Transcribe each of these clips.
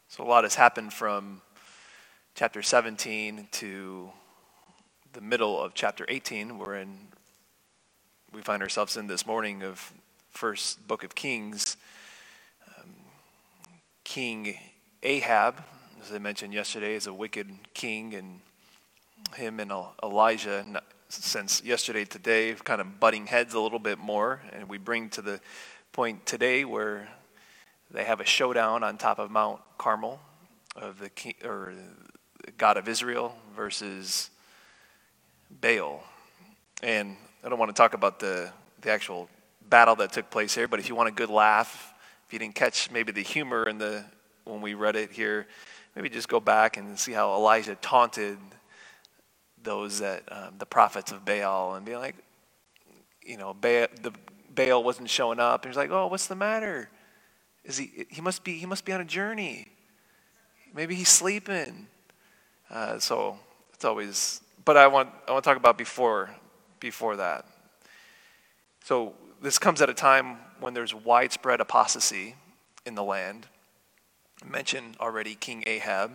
So a lot has happened from chapter 17 to the middle of chapter 18. We find ourselves in this morning of first book of Kings. King Ahab, as I mentioned yesterday, is a wicked king, and him and Elijah, since yesterday to today, kind of butting heads a little bit more, and we bring to the point today where they have a showdown on top of Mount Carmel of the God of Israel versus Baal. And I don't want to talk about the actual battle that took place here, but if you want a good laugh, if you didn't catch maybe the humor when we read it here, maybe just go back and see how Elijah taunted those the prophets of Baal and be like, Baal wasn't showing up, and he's like, "Oh, what's the matter? He must be on a journey. Maybe he's sleeping." So it's always. But I want to talk about before that. So this comes at a time when there's widespread apostasy in the land. I mentioned already King Ahab.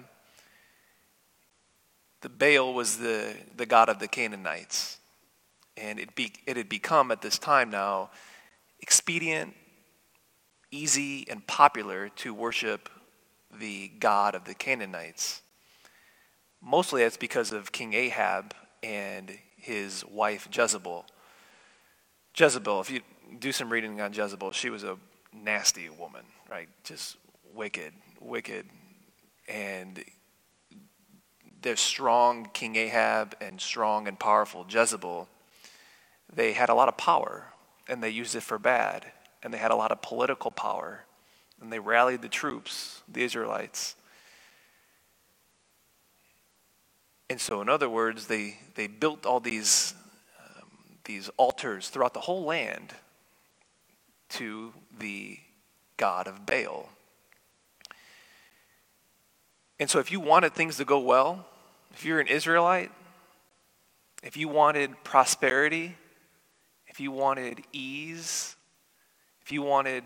The Baal was the god of the Canaanites, and it had become at this time now expedient, easy, and popular to worship the god of the Canaanites. Mostly that's because of King Ahab and his wife Jezebel. Jezebel, if you do some reading on Jezebel, she was a nasty woman, right? Just wicked. And there's strong King Ahab and strong and powerful Jezebel. They had a lot of power, and they used it for bad. And they had a lot of political power, and they rallied the troops, the Israelites. And so, in other words, they built all these altars throughout the whole land to the god of Baal. And so if you wanted things to go well, if you're an Israelite, if you wanted prosperity, if you wanted ease, if you wanted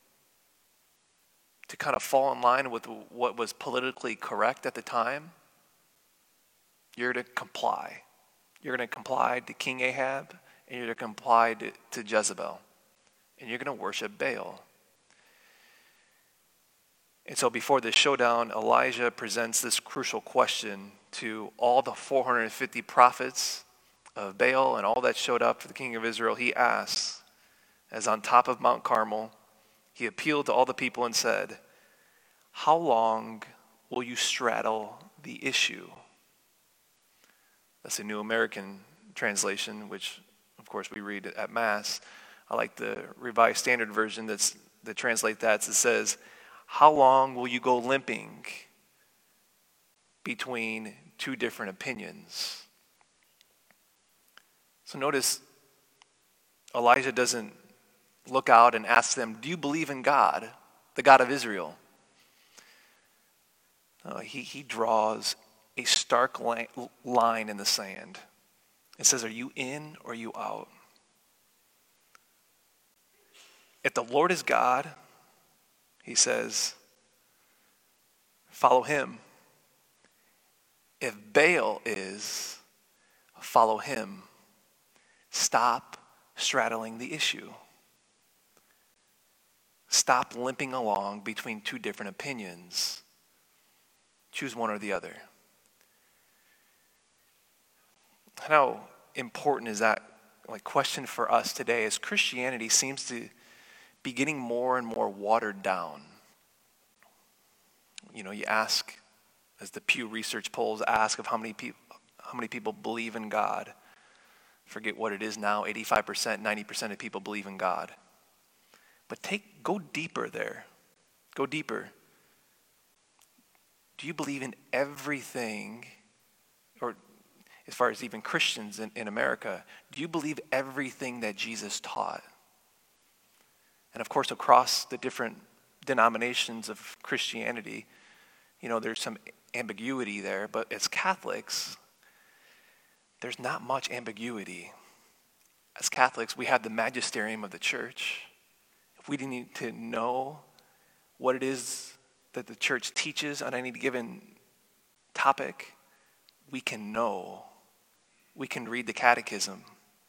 to kind of fall in line with what was politically correct at the time, you're to comply. You're going to comply to King Ahab, and you're to comply to Jezebel. And you're going to worship Baal. And so before this showdown, Elijah presents this crucial question to all the 450 prophets of Baal and all that showed up for the king of Israel. He asks, as on top of Mount Carmel, he appealed to all the people and said, "How long will you straddle the issue?" That's a New American translation, which, of course, we read at Mass. I like the Revised Standard Version that translates that. It says, "How long will you go limping between two different opinions?" So notice, Elijah doesn't look out and ask them, "Do you believe in God, the God of Israel?" No, he draws a stark line in the sand. It says, "Are you in or are you out?" If the Lord is God, he says, follow him. If Baal is, follow him. Stop straddling the issue. Stop limping along between two different opinions. Choose one or the other. How important is that question for us today as Christianity seems to be getting more and more watered down? You ask, as the Pew Research polls ask, of how many people believe in God. Forget what it is now, 85%, 90% of people believe in God. But go deeper there. Go deeper. Do you believe in everything, or as far as even Christians in America, do you believe everything that Jesus taught? And of course, across the different denominations of Christianity, there's some ambiguity there, but as Catholics, there's not much ambiguity. As Catholics, we have the magisterium of the church. If we need to know what it is that the church teaches on any given topic, we can know. We can read the catechism.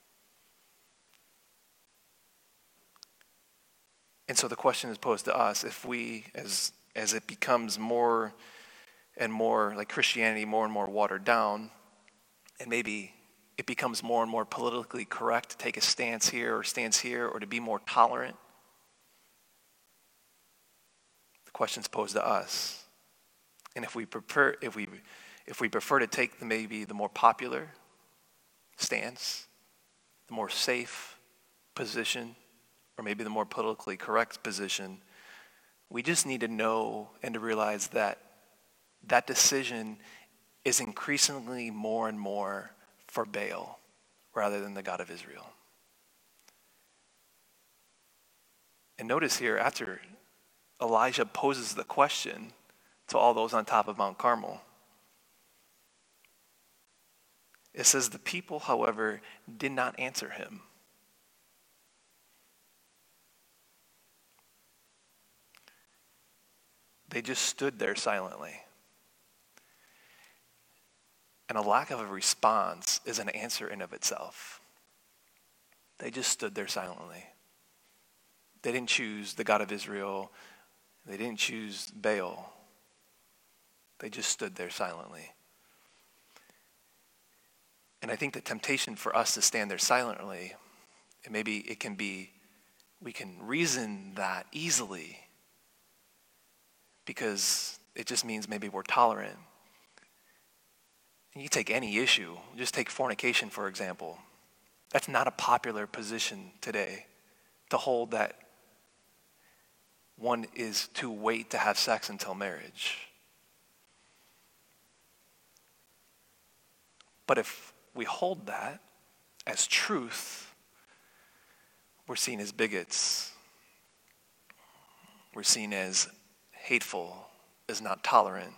And so the question is posed to us, if we, as it becomes more and more like Christianity, more and more watered down, and maybe it becomes more and more politically correct to take a stance here or to be more tolerant, the question's posed to us. And if we prefer to take maybe the more popular stance, the more safe position, or maybe the more politically correct position, we just need to know and to realize that that decision is increasingly more and more for Baal rather than the God of Israel. And notice here, after Elijah poses the question to all those on top of Mount Carmel, it says the people, however, did not answer him. They just stood there silently. And a lack of a response is an answer in of itself. They just stood there silently. They didn't choose the God of Israel. They didn't choose Baal. They just stood there silently. And I think the temptation for us to stand there silently, and maybe it can be, we can reason that easily because it just means maybe we're tolerant. And you take any issue, just take fornication, for example. That's not a popular position today, to hold that one is to wait to have sex until marriage. But if we hold that as truth, we're seen as bigots. We're seen as hateful, as not tolerant.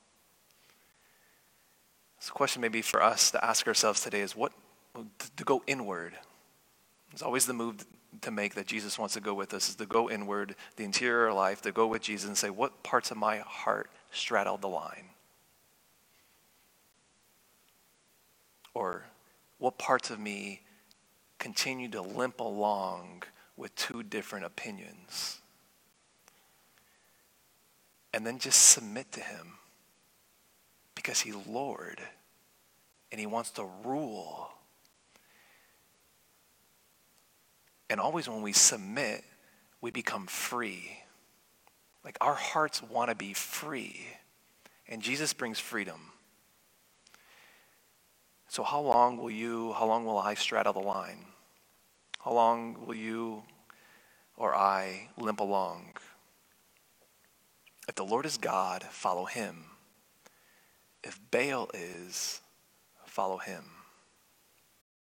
So the question maybe for us to ask ourselves today is to go inward. It's always the move to make that Jesus wants to go with us, is to go inward, the interior life, to go with Jesus and say, what parts of my heart straddle the line? Or what parts of me continue to limp along with two different opinions? And then just submit to him, because he's Lord and he wants to rule. And always when we submit, we become free. Like our hearts want to be free, and Jesus brings freedom. So how long will I straddle the line? How long will you or I limp along? If the Lord is God, follow him. If Baal is, follow him.